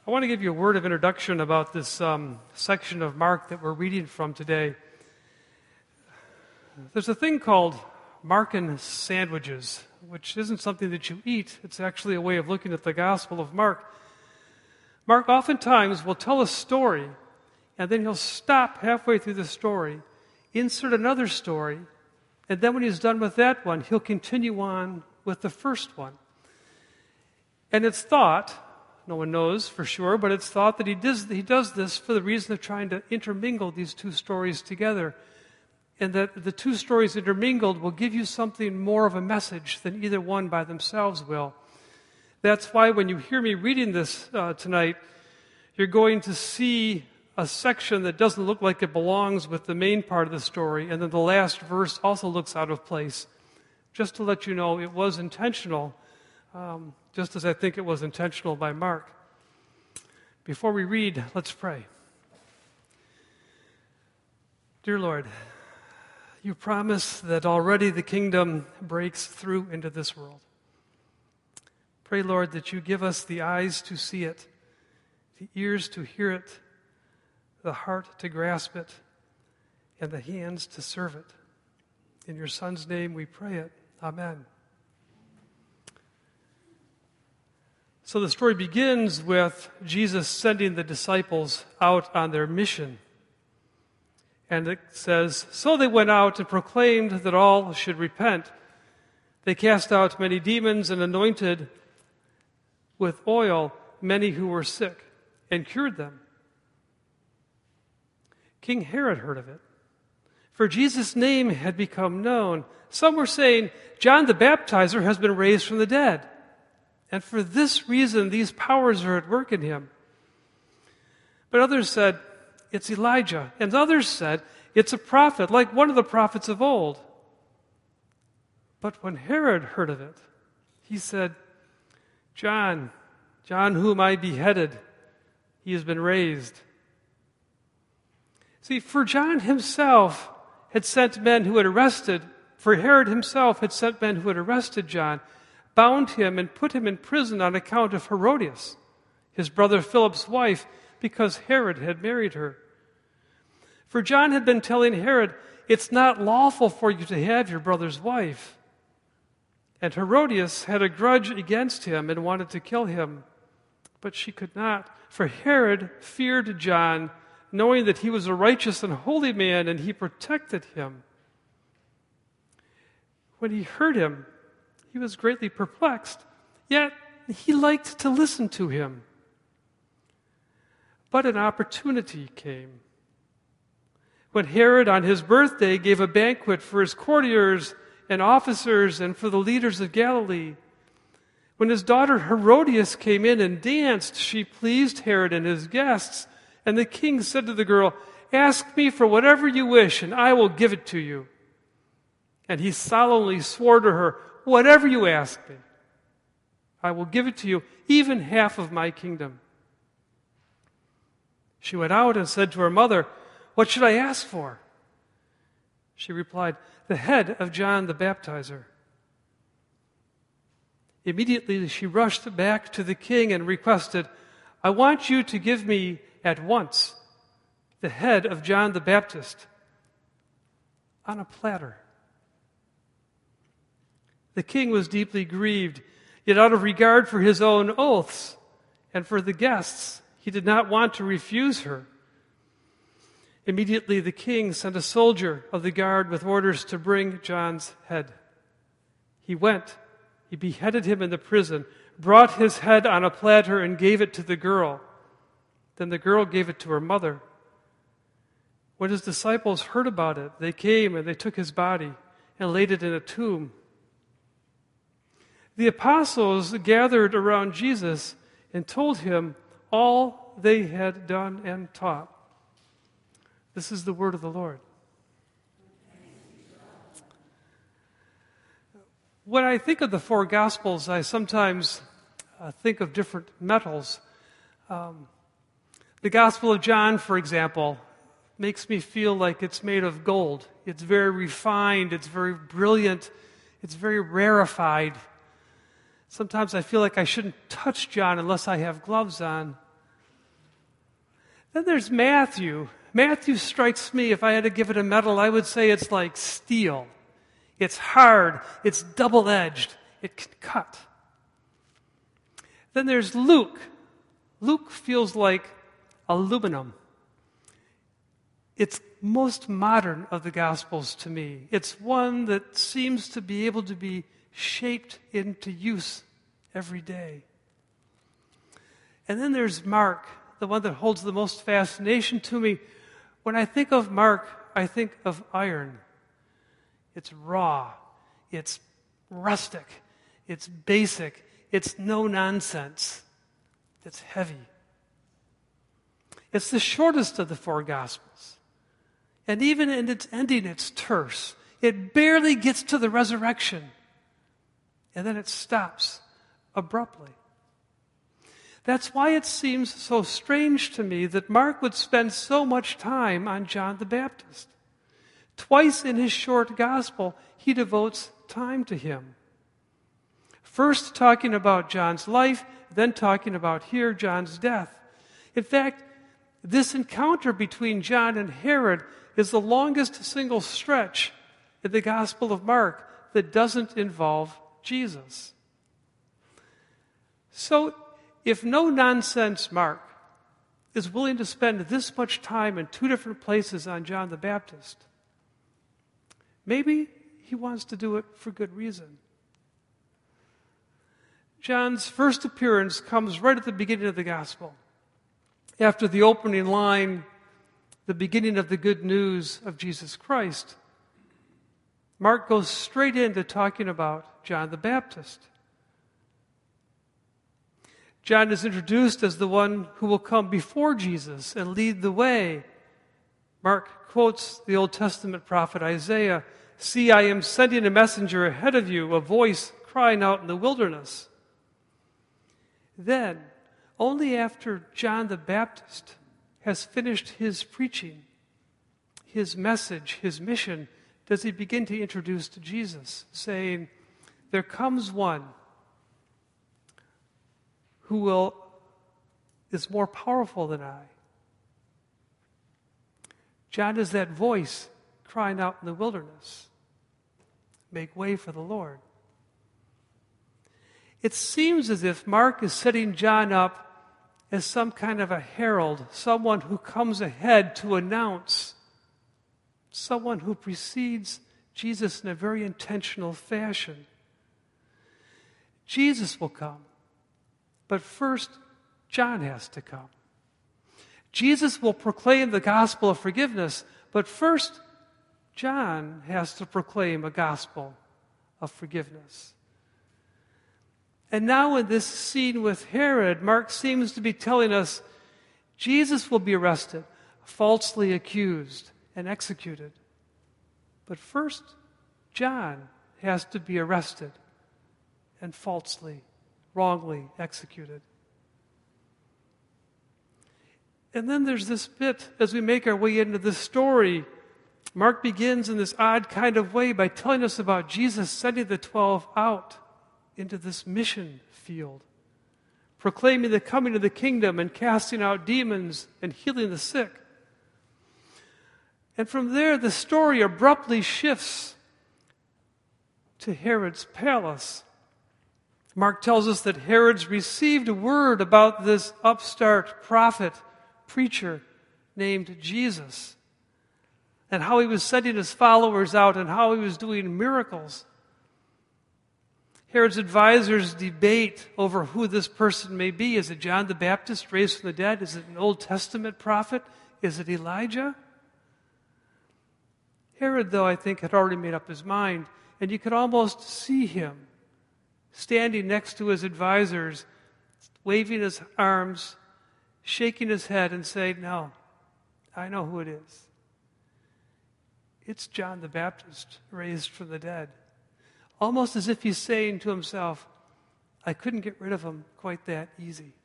I want to give you a word of introduction about this section of Mark that we're reading from today. There's a thing called Markan sandwiches, which isn't something that you eat. It's actually a way of looking at the Gospel of Mark. Mark oftentimes will tell a story, and then he'll stop halfway through the story, insert another story, and then when he's done with that one, he'll continue on with the first one. And it's thought, no one knows for sure, but it's thought that he does this for the reason of trying to intermingle these two stories together, and that the two stories intermingled will give you something more of a message than either one by themselves will. That's why when you hear me reading this tonight, you're going to see a section that doesn't look like it belongs with the main part of the story, and then the last verse also looks out of place. Just to let you know, it was intentional, just as I think it was intentional by Mark. Before we read, let's pray. Dear Lord, you promise that already the kingdom breaks through into this world. Pray, Lord, that you give us the eyes to see it, the ears to hear it, the heart to grasp it, and the hands to serve it. In your Son's name we pray it. Amen. So the story begins with Jesus sending the disciples out on their mission. And it says, "So they went out and proclaimed that all should repent. They cast out many demons and anointed with oil many who were sick and cured them." King Herod heard of it, for Jesus' name had become known. Some were saying, "John the Baptizer has been raised from the dead, and for this reason these powers are at work in him." But others said, "It's Elijah." And others said, "It's a prophet, like one of the prophets of old." But when Herod heard of it, he said, John whom I beheaded, he has been raised." See, for John himself had sent men who had arrested, for Herod himself had sent men who had arrested John, bound him and put him in prison on account of Herodias, his brother Philip's wife, because Herod had married her. For John had been telling Herod, "It's not lawful for you to have your brother's wife." And Herodias had a grudge against him and wanted to kill him. But she could not, for Herod feared John, knowing that he was a righteous and holy man, and he protected him. When he heard him, he was greatly perplexed, yet he liked to listen to him. But an opportunity came. When Herod on his birthday gave a banquet for his courtiers and officers and for the leaders of Galilee, when his daughter Herodias came in and danced, she pleased Herod and his guests. And the king said to the girl, "Ask me for whatever you wish, and I will give it to you." And he solemnly swore to her, "Whatever you ask me, I will give it to you, even half of my kingdom." She went out and said to her mother, "What should I ask for?" She replied, "The head of John the Baptizer." Immediately she rushed back to the king and requested, "I want you to give me at once the head of John the Baptist on a platter." The king was deeply grieved, yet out of regard for his own oaths and for the guests, he did not want to refuse her. Immediately the king sent a soldier of the guard with orders to bring John's head. He went, he beheaded him in the prison, brought his head on a platter and gave it to the girl. Then the girl gave it to her mother. When his disciples heard about it, they came and they took his body and laid it in a tomb. The apostles gathered around Jesus and told him all they had done and taught. This is the word of the Lord. When I think of the four Gospels, I sometimes think of different metals. The Gospel of John, for example, makes me feel like it's made of gold. It's very refined, it's very brilliant, it's very rarefied. Sometimes I feel like I shouldn't touch John unless I have gloves on. Then there's Matthew. Matthew strikes me, if I had to give it a medal, I would say it's like steel. It's hard, it's double-edged, it can cut. Then there's Luke. Luke feels like aluminum. It's most modern of the Gospels to me. It's one that seems to be able to be shaped into use every day. And then there's Mark, the one that holds the most fascination to me. When I think of Mark, I think of iron. It's raw, it's rustic, it's basic, it's no nonsense, it's heavy. It's the shortest of the four Gospels. And even in its ending, it's terse. It barely gets to the resurrection. And then it stops abruptly. That's why it seems so strange to me that Mark would spend so much time on John the Baptist. Twice in his short gospel, he devotes time to him. First talking about John's life, then talking about here John's death. In fact, this encounter between John and Herod is the longest single stretch in the Gospel of Mark that doesn't involve Jesus. So, if no-nonsense Mark is willing to spend this much time in two different places on John the Baptist, maybe he wants to do it for good reason. John's first appearance comes right at the beginning of the Gospel. After the opening line, the beginning of the good news of Jesus Christ, Mark goes straight into talking about John the Baptist. John is introduced as the one who will come before Jesus and lead the way. Mark quotes the Old Testament prophet Isaiah, "See, I am sending a messenger ahead of you, a voice crying out in the wilderness." Then, only after John the Baptist has finished his preaching, his message, his mission, does he begin to introduce to Jesus, saying, "There comes one who is more powerful than I." John is that voice crying out in the wilderness, "Make way for the Lord." It seems as if Mark is setting John up as some kind of a herald, someone who comes ahead to announce, someone who precedes Jesus in a very intentional fashion. Jesus will come, but first, John has to come. Jesus will proclaim the gospel of forgiveness, but first, John has to proclaim a gospel of forgiveness. And now in this scene with Herod, Mark seems to be telling us Jesus will be arrested, falsely accused, and executed. But first, John has to be arrested and falsely, wrongly executed. And then there's this bit, as we make our way into this story, Mark begins in this odd kind of way by telling us about Jesus sending the 12 out into this mission field, proclaiming the coming of the kingdom and casting out demons and healing the sick. And from there, the story abruptly shifts to Herod's palace. Mark tells us that Herod's received word about this upstart prophet, preacher named Jesus, and how he was sending his followers out and how he was doing miracles. Herod's advisors debate over who this person may be. Is it John the Baptist raised from the dead? Is it an Old Testament prophet? Is it Elijah? Herod, though, I think, had already made up his mind, and you could almost see him standing next to his advisors, waving his arms, shaking his head, and saying, "No, I know who it is. It's John the Baptist raised from the dead." Almost as if he's saying to himself, "I couldn't get rid of him quite that easy."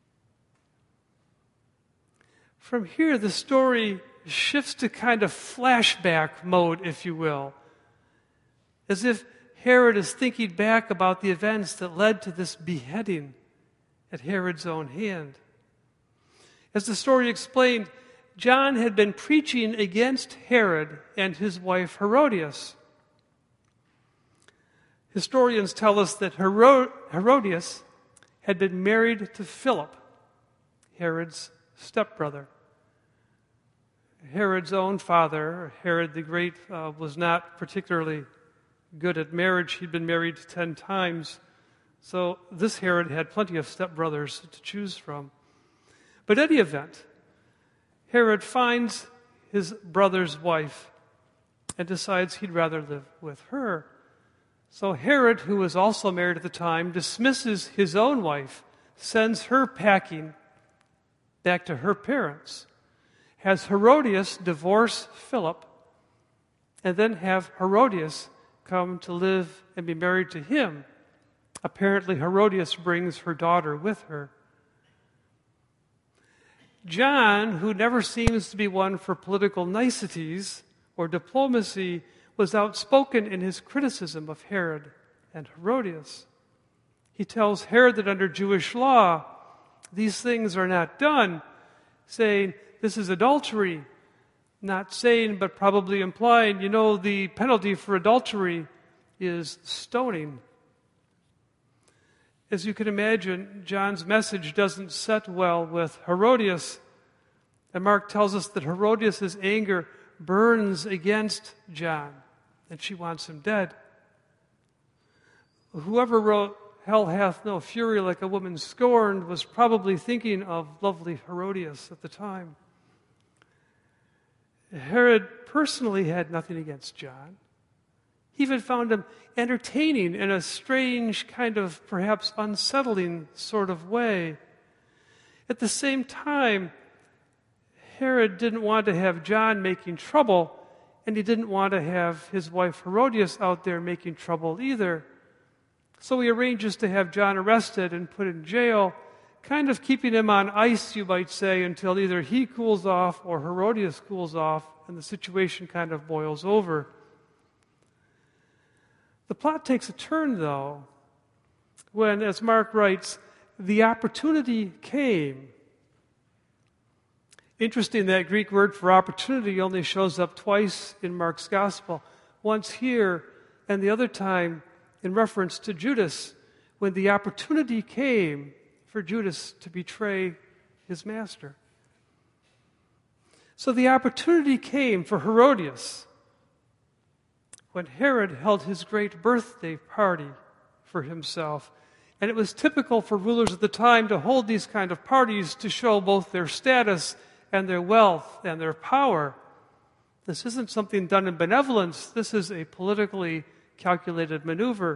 From here, the story shifts to kind of flashback mode, if you will, as if Herod is thinking back about the events that led to this beheading at Herod's own hand. As the story explained, John had been preaching against Herod and his wife Herodias. Historians tell us that Herodias had been married to Philip, Herod's stepbrother. Herod's own father, Herod the Great, was not particularly good at marriage. He'd been married 10 times. So this Herod had plenty of stepbrothers to choose from. But in any event, Herod finds his brother's wife and decides he'd rather live with her. So Herod, who was also married at the time, dismisses his own wife, sends her packing back to her parents, has Herodias divorce Philip, and then have Herodias come to live and be married to him. Apparently, Herodias brings her daughter with her. John, who never seems to be one for political niceties or diplomacy, was outspoken in his criticism of Herod and Herodias. He tells Herod that under Jewish law, these things are not done, saying, this is adultery. Not saying, but probably implying, the penalty for adultery is stoning. As you can imagine, John's message doesn't set well with Herodias. And Mark tells us that Herodias' anger burns against John, and she wants him dead. Whoever wrote, "Hell hath no fury like a woman scorned," was probably thinking of lovely Herodias at the time. Herod personally had nothing against John. He even found him entertaining in a strange, kind of perhaps unsettling sort of way. At the same time, Herod didn't want to have John making trouble, and he didn't want to have his wife Herodias out there making trouble either. So he arranges to have John arrested and put in jail, kind of keeping him on ice, you might say, until either he cools off or Herodias cools off, and the situation kind of boils over. The plot takes a turn, though, when, as Mark writes, the opportunity came. Interesting, that Greek word for opportunity only shows up twice in Mark's gospel. Once here, and the other time in reference to Judas, when the opportunity came for Judas to betray his master. So the opportunity came for Herodias when Herod held his great birthday party for himself. And it was typical for rulers at the time to hold these kind of parties to show both their status and their wealth and their power. This isn't something done in benevolence. This is a politically calculated maneuver.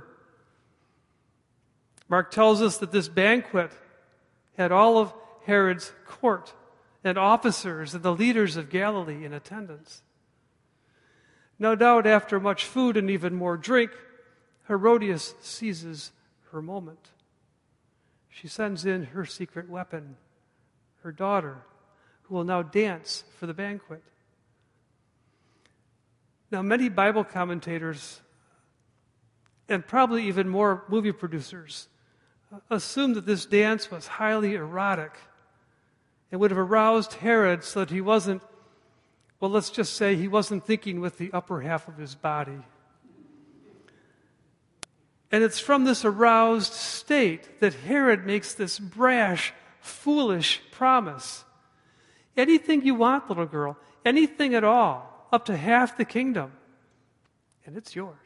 Mark tells us that this banquet had all of Herod's court and officers and the leaders of Galilee in attendance. No doubt after much food and even more drink, Herodias seizes her moment. She sends in her secret weapon, her daughter, who will now dance for the banquet. Now, many Bible commentators, and probably even more movie producers, assume that this dance was highly erotic and would have aroused Herod so that he wasn't, well, let's just say he wasn't thinking with the upper half of his body. And it's from this aroused state that Herod makes this brash, foolish promise. Anything you want, little girl, anything at all, up to half the kingdom, and it's yours.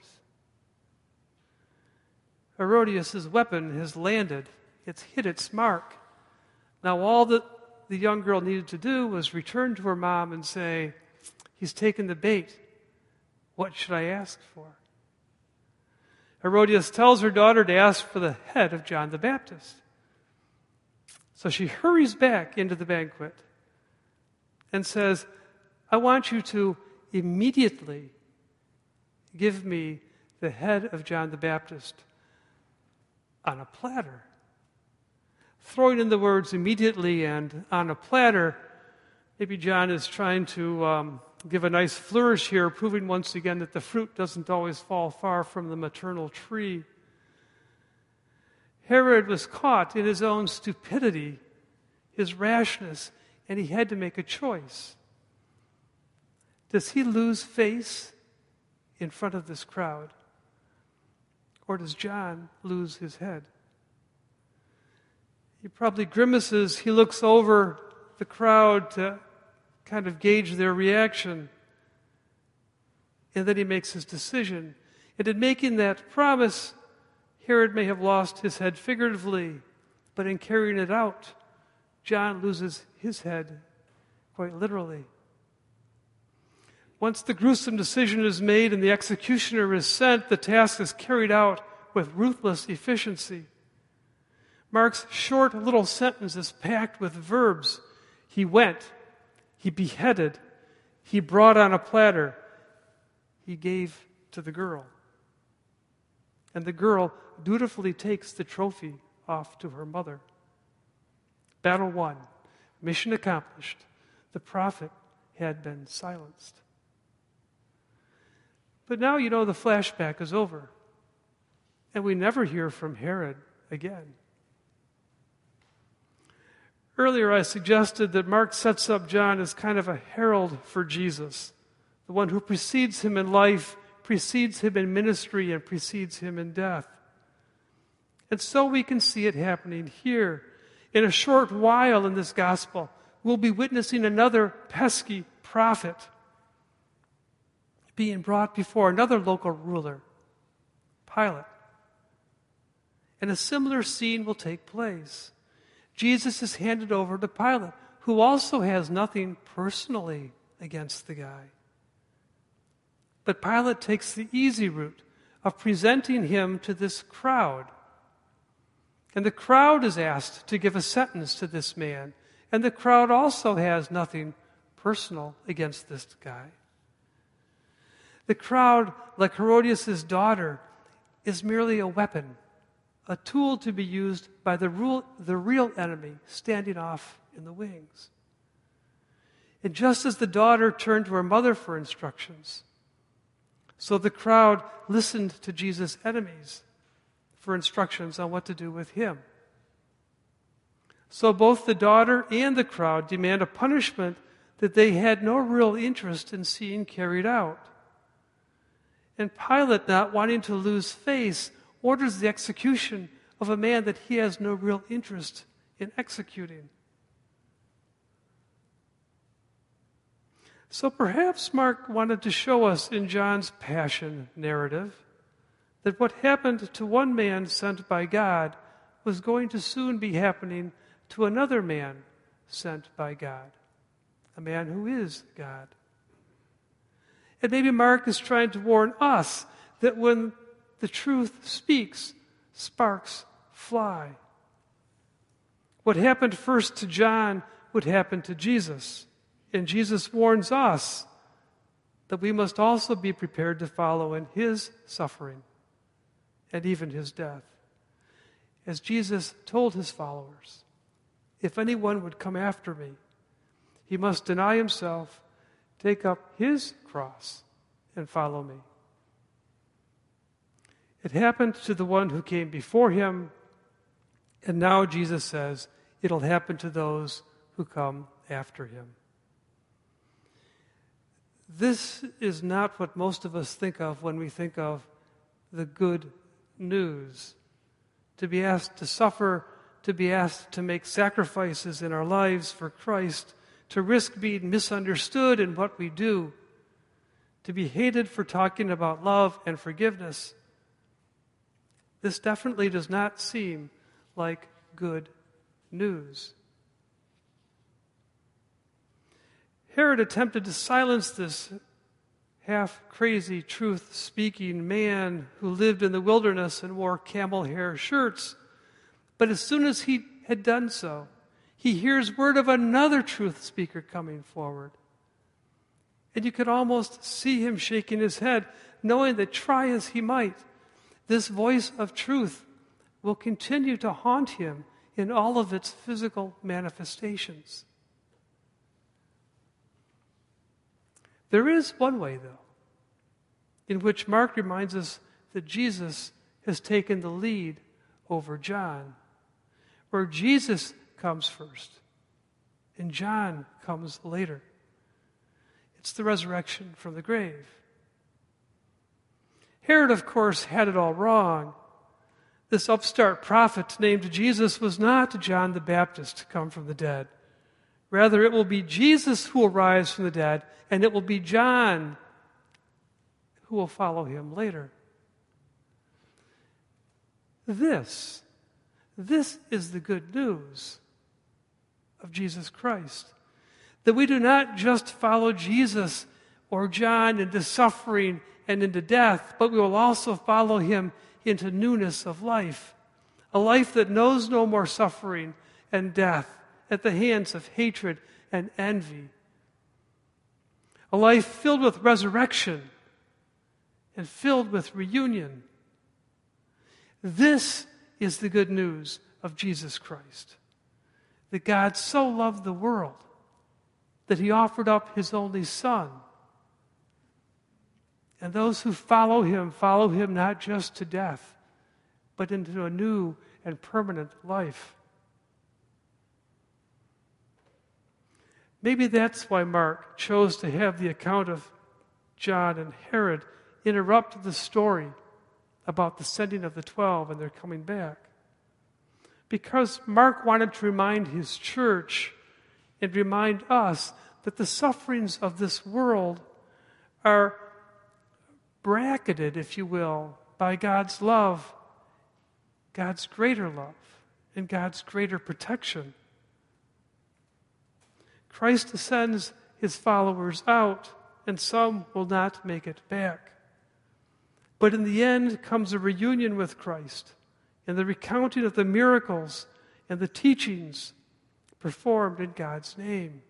Herodias' weapon has landed. It's hit its mark. Now all that the young girl needed to do was return to her mom and say, "He's taken the bait. What should I ask for?" Herodias tells her daughter to ask for the head of John the Baptist. So she hurries back into the banquet and says, "I want you to immediately give me the head of John the Baptist on a platter." Throwing in the words immediately and on a platter, maybe John is trying to give a nice flourish here, proving once again that the fruit doesn't always fall far from the maternal tree. Herod was caught in his own stupidity, his rashness, and he had to make a choice. Does he lose face in front of this crowd? Or does John lose his head? He probably grimaces. He looks over the crowd to kind of gauge their reaction. And then he makes his decision. And in making that promise, Herod may have lost his head figuratively, but in carrying it out, John loses his head quite literally. Once the gruesome decision is made and the executioner is sent, the task is carried out with ruthless efficiency. Mark's short little sentence is packed with verbs. He went, he beheaded, he brought on a platter, he gave to the girl. And the girl dutifully takes the trophy off to her mother. Battle won. Mission accomplished. The prophet had been silenced. But now you know the flashback is over. And we never hear from Herod again. Earlier I suggested that Mark sets up John as kind of a herald for Jesus, the one who precedes him in life, precedes him in ministry, and precedes him in death. And so we can see it happening here. In a short while in this gospel, we'll be witnessing another pesky prophet being brought before another local ruler, Pilate. And a similar scene will take place. Jesus is handed over to Pilate, who also has nothing personally against the guy. But Pilate takes the easy route of presenting him to this crowd. And the crowd is asked to give a sentence to this man. And the crowd also has nothing personal against this guy. The crowd, like Herodias' daughter, is merely a weapon, a tool to be used by the real enemy standing off in the wings. And just as the daughter turned to her mother for instructions, so the crowd listened to Jesus' enemies for instructions on what to do with him. So both the daughter and the crowd demand a punishment that they had no real interest in seeing carried out. And Pilate, not wanting to lose face, orders the execution of a man that he has no real interest in executing. So perhaps Mark wanted to show us in John's passion narrative that what happened to one man sent by God was going to soon be happening to another man sent by God, a man who is God. And maybe Mark is trying to warn us that when the truth speaks, sparks fly. What happened first to John would happen to Jesus. And Jesus warns us that we must also be prepared to follow in his suffering and even his death. As Jesus told his followers, if anyone would come after me, he must deny himself, take up his cross, and follow me. It happened to the one who came before him, and now Jesus says it'll happen to those who come after him. This is not what most of us think of when we think of the good news. To be asked to suffer, to be asked to make sacrifices in our lives for Christ, to risk being misunderstood in what we do, to be hated for talking about love and forgiveness. This definitely does not seem like good news. Herod attempted to silence this half-crazy, truth-speaking man who lived in the wilderness and wore camel hair shirts. But as soon as he had done so, he hears word of another truth speaker coming forward. And you could almost see him shaking his head, knowing that try as he might, this voice of truth will continue to haunt him in all of its physical manifestations. There is one way, though, in which Mark reminds us that Jesus has taken the lead over John, where Jesus comes first and John comes later. It's the resurrection from the grave. Herod, of course, had it all wrong. This upstart prophet named Jesus was not John the Baptist to come from the dead. Rather, it will be Jesus who will rise from the dead, and it will be John who will follow him later. This is the good news of Jesus Christ. That we do not just follow Jesus or John into suffering and into death, but we will also follow him into newness of life. A life that knows no more suffering and death at the hands of hatred and envy. A life filled with resurrection and filled with reunion. This is the good news of Jesus Christ. That God so loved the world that he offered up his only Son. And those who follow him not just to death, but into a new and permanent life. Maybe that's why Mark chose to have the account of John and Herod interrupt the story about the sending of the 12 and their coming back. Because Mark wanted to remind his church and remind us that the sufferings of this world are bracketed, if you will, by God's love, God's greater love, and God's greater protection. Christ sends his followers out, and some will not make it back. But in the end comes a reunion with Christ and the recounting of the miracles and the teachings performed in God's name.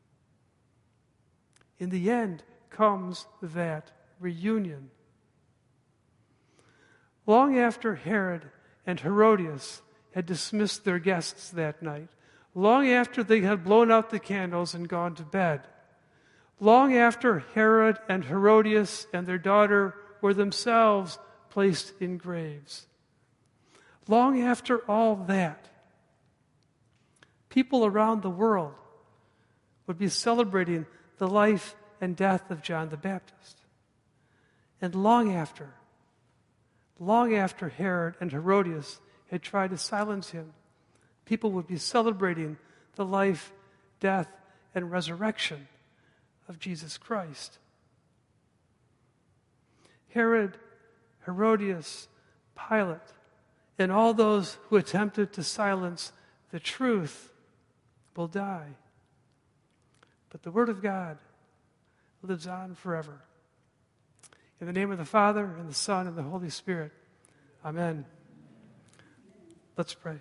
In the end comes that reunion. Long after Herod and Herodias had dismissed their guests that night, long after they had blown out the candles and gone to bed, long after Herod and Herodias and their daughter were themselves placed in graves, long after all that, people around the world would be celebrating the life and death of John the Baptist. And long after Herod and Herodias had tried to silence him, people would be celebrating the life, death, and resurrection of Jesus Christ. Herod, Herodias, Pilate, and all those who attempted to silence the truth will die. But the Word of God lives on forever. In the name of the Father, and the Son, and the Holy Spirit. Amen. Let's pray.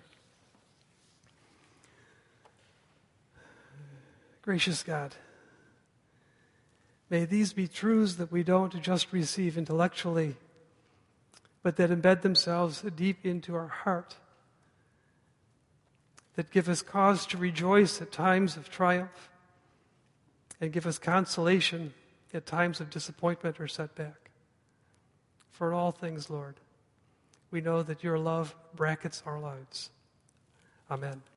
Gracious God, may these be truths that we don't just receive intellectually, but that embed themselves deep into our heart, that give us cause to rejoice at times of triumph, and give us consolation at times of disappointment or setback. For all things, Lord, we know that your love brackets our lives. Amen.